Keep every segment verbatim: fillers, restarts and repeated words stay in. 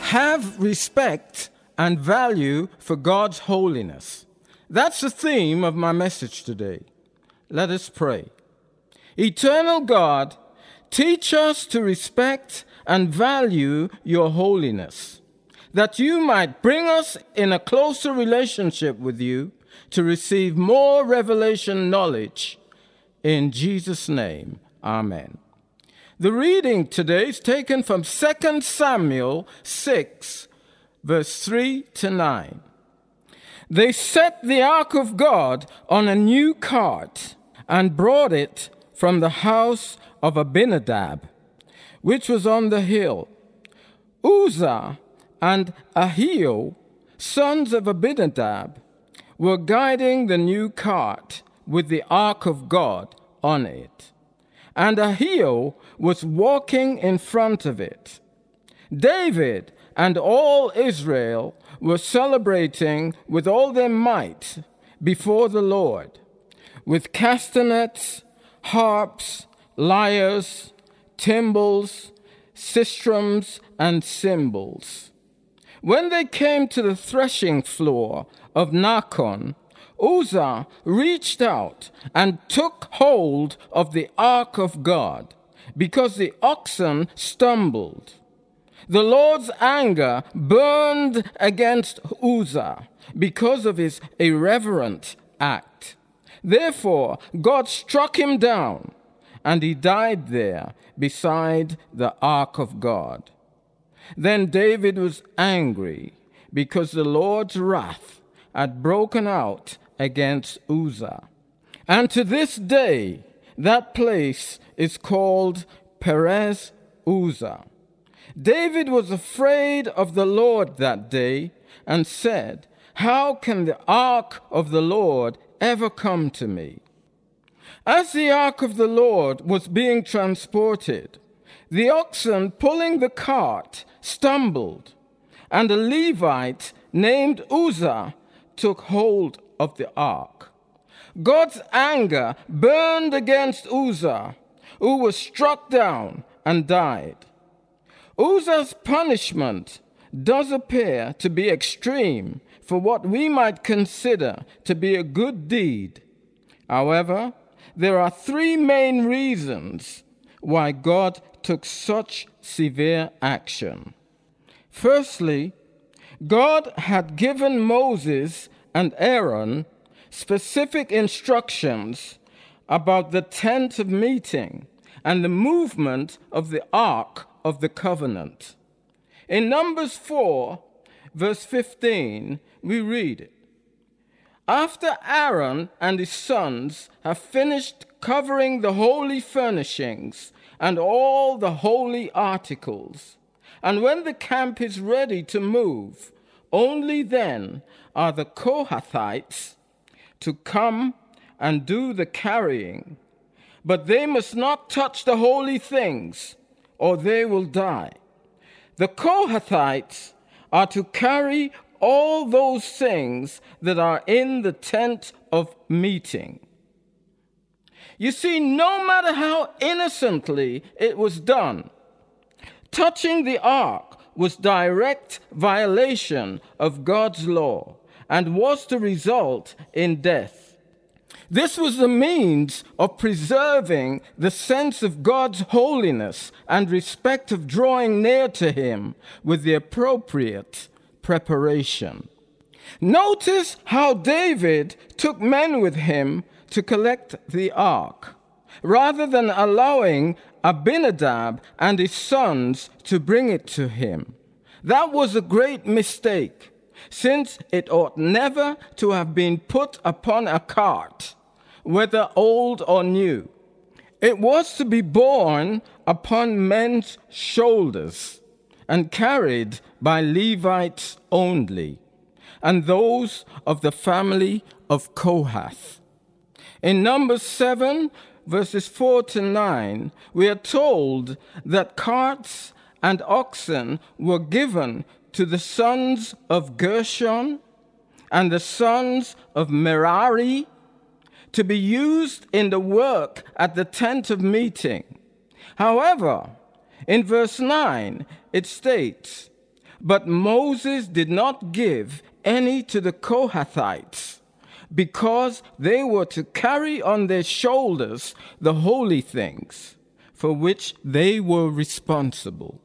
have respect and value for God's holiness. That's the theme of my message today. Let us pray. Eternal God, teach us to respect and value your holiness, that you might bring us in a closer relationship with you to receive more revelation knowledge. In Jesus' name, amen. The reading today is taken from Second Samuel six, verse three to nine. They set the ark of God on a new cart and brought it from the house of Abinadab, which was on the hill. Uzzah and Ahio, sons of Abinadab, were guiding the new cart with the ark of God on it, and Ahio was walking in front of it. David and all Israel were celebrating with all their might before the Lord, with castanets, harps, lyres, timbrels, sistrums, and cymbals. When they came to the threshing floor of Nacon, Uzzah reached out and took hold of the ark of God, because the oxen stumbled. The Lord's anger burned against Uzzah because of his irreverent act. Therefore, God struck him down, and he died there beside the ark of God. Then David was angry because the Lord's wrath had broken out against Uzzah. And to this day, that place is called Perez Uzzah. David was afraid of the Lord that day and said, "How can the ark of the Lord ever come to me?" As the ark of the Lord was being transported, the oxen pulling the cart stumbled, and a Levite named Uzzah took hold of the ark. God's anger burned against Uzzah, who was struck down and died. Uzzah's punishment does appear to be extreme for what we might consider to be a good deed. However, there are three main reasons why God took such severe action. Firstly, God had given Moses and Aaron specific instructions about the tent of meeting and the movement of the ark of the covenant. In Numbers four, verse fifteen, we read it. After Aaron and his sons have finished covering the holy furnishings and all the holy articles, and when the camp is ready to move, only then are the Kohathites to come and do the carrying. But they must not touch the holy things, or they will die. The Kohathites are to carry all those things that are in the tent of meeting. You see, no matter how innocently it was done, touching the ark was direct violation of God's law and was to result in death. This was the means of preserving the sense of God's holiness and respect of drawing near to him with the appropriate preparation. Notice how David took men with him to collect the ark, rather than allowing Abinadab and his sons to bring it to him. That was a great mistake, since it ought never to have been put upon a cart, whether old or new. It was to be borne upon men's shoulders and carried by Levites only, and those of the family of Kohath. In Numbers seven, verses four to nine, we are told that carts and oxen were given to the sons of Gershon and the sons of Merari to be used in the work at the tent of meeting. However, in verse nine, it states, But Moses did not give any to the Kohathites, because they were to carry on their shoulders the holy things for which they were responsible.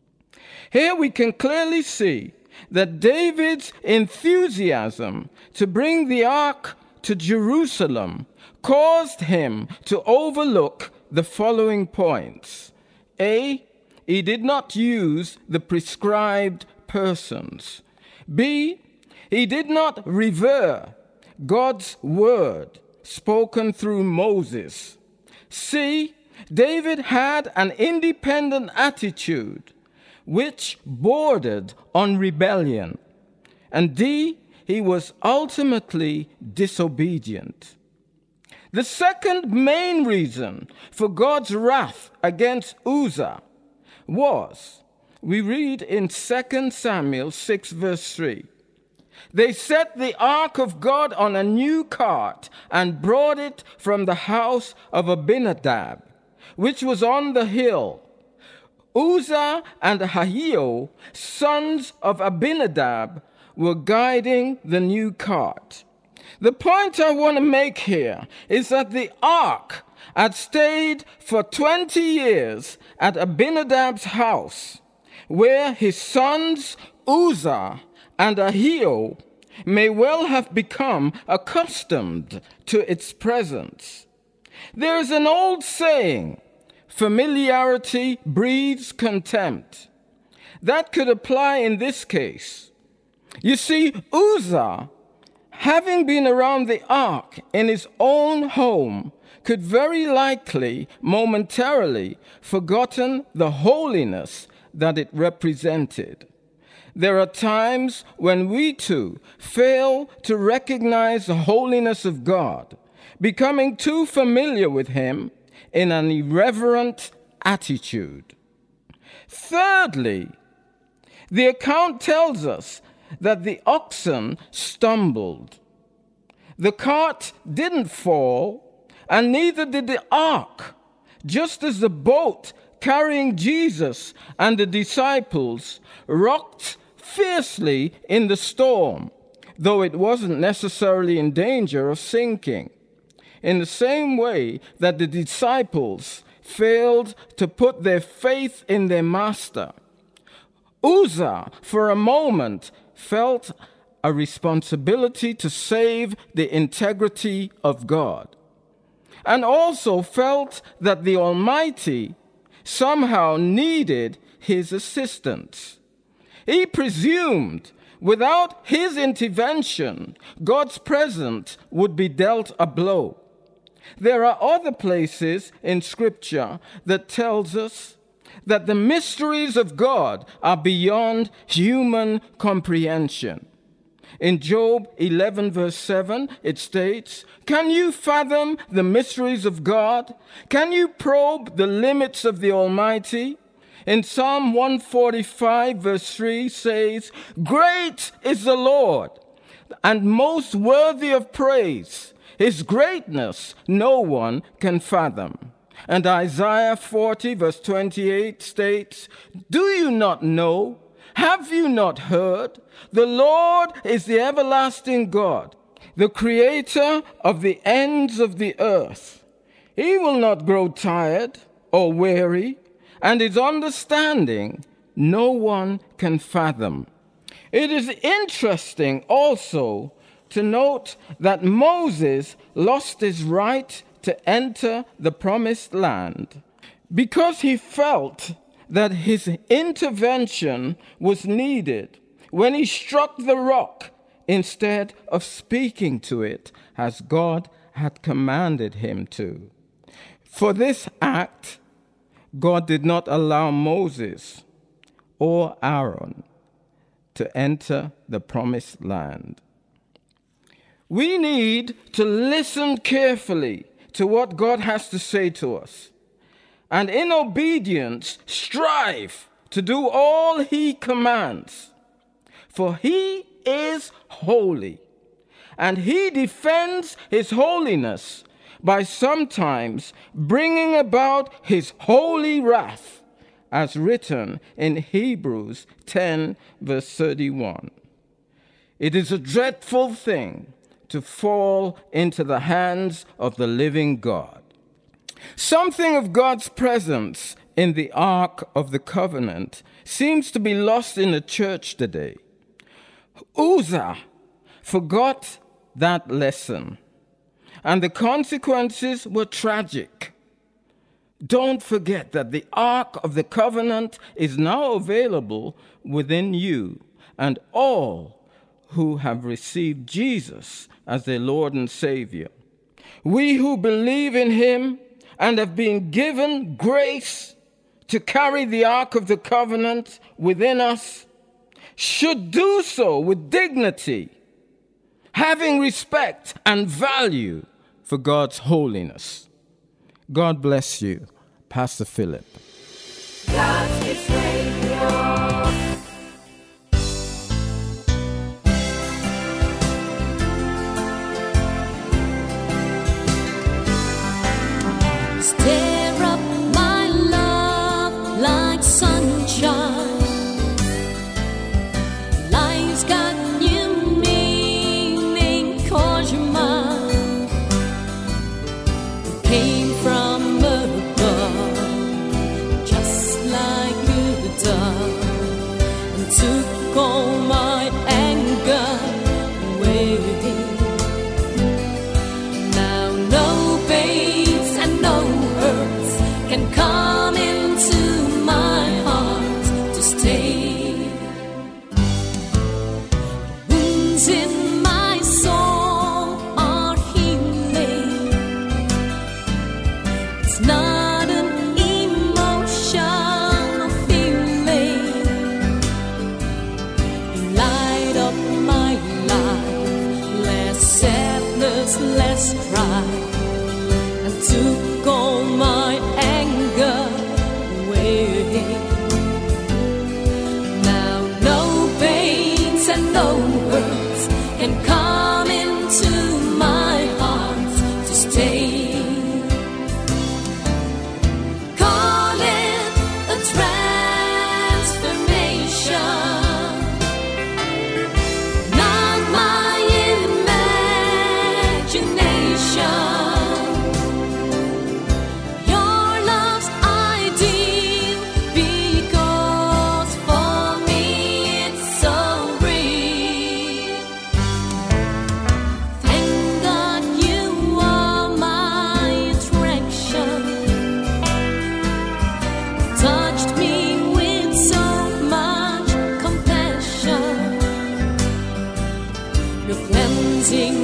Here we can clearly see that David's enthusiasm to bring the ark to Jerusalem caused him to overlook the following points. A, he did not use the prescribed persons. B, he did not revere God's word spoken through Moses. C, David had an independent attitude which bordered on rebellion. And D, he was ultimately disobedient. The second main reason for God's wrath against Uzzah was, we read in Second Samuel six, verse three, they set the ark of God on a new cart and brought it from the house of Abinadab, which was on the hill. Uzzah and Ahio, sons of Abinadab, were guiding the new cart. The point I want to make here is that the ark had stayed for twenty years at Abinadab's house, where his sons Uzzah and Ahio may well have become accustomed to its presence. There is an old saying, familiarity breeds contempt. That could apply in this case. You see, Uzzah, having been around the ark in his own home, could very likely momentarily forgotten the holiness that it represented. There are times when we too fail to recognize the holiness of God, becoming too familiar with him in an irreverent attitude. Thirdly, the account tells us that the oxen stumbled. The cart didn't fall, and neither did the ark, just as the boat carrying Jesus and the disciples rocked fiercely in the storm, though it wasn't necessarily in danger of sinking. In the same way that the disciples failed to put their faith in their master, Uzzah, for a moment, felt a responsibility to save the integrity of God, and also felt that the Almighty somehow needed his assistance. He presumed without his intervention, God's presence would be dealt a blow. There are other places in Scripture that tells us that the mysteries of God are beyond human comprehension. In Job eleven, verse seven, it states, "Can you fathom the mysteries of God? Can you probe the limits of the Almighty?" In Psalm one forty-five, verse three says, "Great is the Lord, and most worthy of praise. His greatness no one can fathom." And Isaiah forty, verse twenty-eight states, "Do you not know? Have you not heard? The Lord is the everlasting God, the creator of the ends of the earth. He will not grow tired or weary, and his understanding no one can fathom." It is interesting also to note that Moses lost his right to enter the promised land because he felt that his intervention was needed when he struck the rock instead of speaking to it as God had commanded him to. For this act, God did not allow Moses or Aaron to enter the promised land. We need to listen carefully to what God has to say to us, and in obedience strive to do all he commands. For he is holy, and he defends his holiness by sometimes bringing about his holy wrath as written in Hebrews ten, verse thirty-one. It is a dreadful thing to fall into the hands of the living God. Something of God's presence in the Ark of the Covenant seems to be lost in the church today. Uzzah forgot that lesson, and the consequences were tragic. Don't forget that the Ark of the Covenant is now available within you and all who have received Jesus as their Lord and Savior. We who believe in him and have been given grace to carry the Ark of the Covenant within us should do so with dignity, having respect and value for God's holiness. God bless you, Pastor Philip. God is Radio. Stir up my love like sunshine. Life's got new meaning 'cause you're mine. You came from above, just like a dove, and took all my anger away. Now no pains and no hurts can come into my heart to stay. Wounds in my soul are healing. It's not an emotion or feeling. You light up my life, less sadness, less strife, and took all my anger away. Now no pains and no hurts can come into my heart to stay. Call it a transformation, not my imagination. Your love's ideal, because for me it's so real. Thank God you are my attraction. Touched me with so much compassion. Your cleansing